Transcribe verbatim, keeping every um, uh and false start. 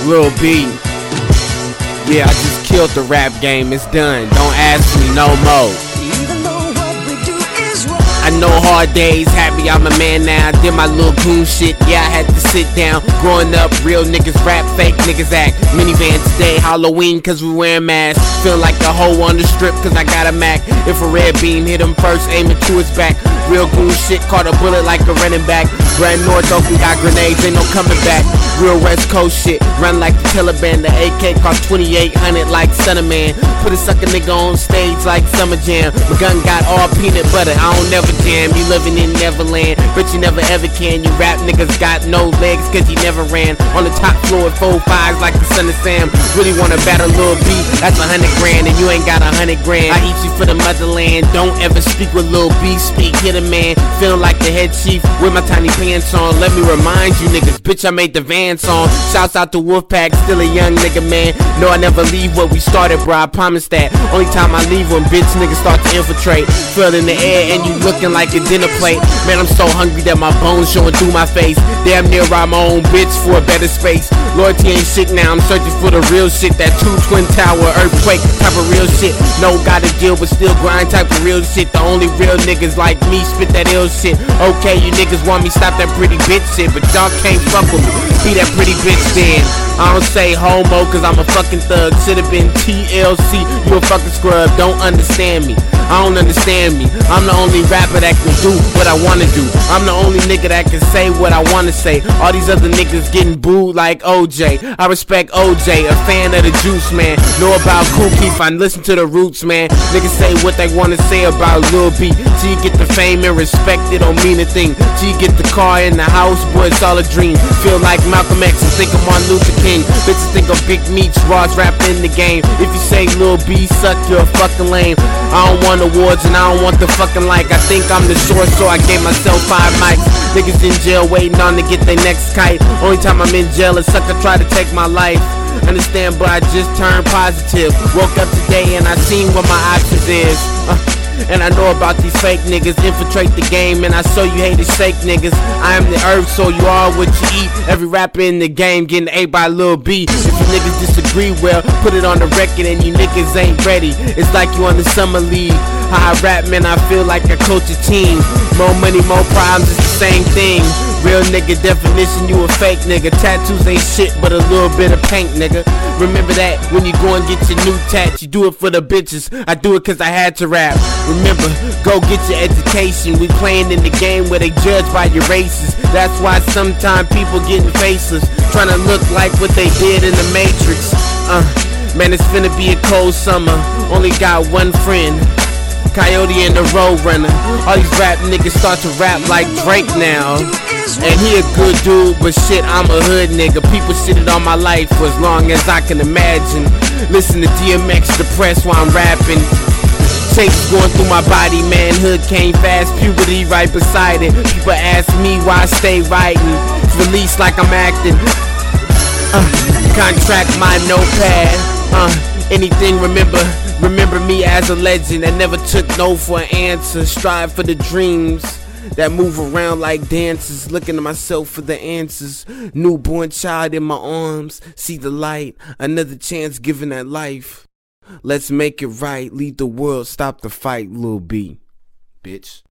Lil B. Yeah, I just killed the rap game, it's done. Don't ask me no more. I know hard days, happy I'm a man now. Did my little goon shit, yeah, I had to sit down. Growing up, real niggas rap, fake niggas act. Minivan today, Halloween, cause we wearing masks. Feel like a hoe on the strip, cause I got a Mac. If a red beam hit him first, aiming to his back. Real goon shit, caught a bullet like a running back. Grand North open, got grenades, ain't no coming back. Real West Coast shit, run like the Taliban. The A K cost twenty-eight hundred like Son of Man. Put a sucker nigga on stage like Summer Jam. My gun got all peanut butter, I don't never jam. You living in Neverland, but you never ever can. You rap niggas got no legs cause you never ran. On the top floor at four fives like the son of Sam. Really wanna battle Lil B, that's a hundred grand. And you ain't got a hundred grand. I eat you for the motherland. Don't ever speak with Lil B, speak hit a man. Feeling like the head chief with my tiny pants on. Let me remind you niggas, bitch I made the van song. Shouts out to Wolfpack, still a young nigga man. No I never leave what we started bro, I promise that. Only time I leave when bitch niggas start to infiltrate. Feel in the air and you looking like a dinner plate. Man I'm so hungry that my bones showing through my face. Damn near ride my own bitch for a better space. Loyalty ain't shit now, I'm searching for the real shit. That two twin tower earthquake type of real shit. No gotta deal but still grind type of real shit. The only real niggas like me spit that ill shit. Okay you niggas want me stop that pretty bitch shit, but y'all can't fuck with me. Be that pretty bitch then. I don't say homo cause I'm a fucking thug. Should've been T L C, you a fucking scrub. Don't understand me, I don't understand me. I'm the only rapper that can do what I wanna do. I'm the only nigga that can say what I wanna say. All these other niggas getting booed like O J. I respect O J, a fan of the juice man. Know about Kool Keith, I listen to the roots man. Niggas say what they wanna say about Lil B. Till you get the fame and respect, it don't mean a thing. Till you get the car and the house, boy it's all a dream. Feel like Malcolm X and think I'm Martin Luther King. Bitches think I'm Big Meech, Ross rapping in the game. If you say Lil B suck, you're a fucking lame. I don't want awards and I don't want the fucking like. I think I'm the source, so I gave myself five mics. Niggas in jail waiting on to get their next kite. Only time I'm in jail is sucker try to take my life. Understand, but I just turned positive. Woke up today and I seen what my options is. Uh. And I know about these fake niggas infiltrate the game, and I saw you haters fake niggas. I am the earth, so you are what you eat. Every rapper in the game getting ate by Lil B. If you niggas disagree, well, put it on the record and you niggas ain't ready. It's like you on the summer league. How I rap, man, I feel like I coach a team. More money, more problems, it's the same thing. Real nigga definition, you a fake nigga. Tattoos ain't shit but a little bit of paint, nigga. Remember that when you go and get your new tat, you do it for the bitches. I do it cause I had to rap. Remember, go get your education. We playing in the game where they judge by your races. That's why sometimes people getting faceless, trying to look like what they did in the Matrix. Uh, man, it's finna be a cold summer. Only got one friend, Coyote and the Roadrunner. All these rap niggas start to rap like Drake now. And he a good dude, but shit, I'm a hood nigga. People shitted on my life for as long as I can imagine. Listen to D M X depressed while I'm rapping. Shakes going through my body, manhood came fast, puberty right beside it. People ask me why I stay writing, release like I'm acting. Uh, contract my notepad. Uh, anything, remember, remember me as a legend that never took no for an answer. Strive for the dreams that move around like dancers, looking to myself for the answers. Newborn child in my arms, see the light, another chance given at life. Let's make it right, lead the world, stop the fight, Lil B, bitch.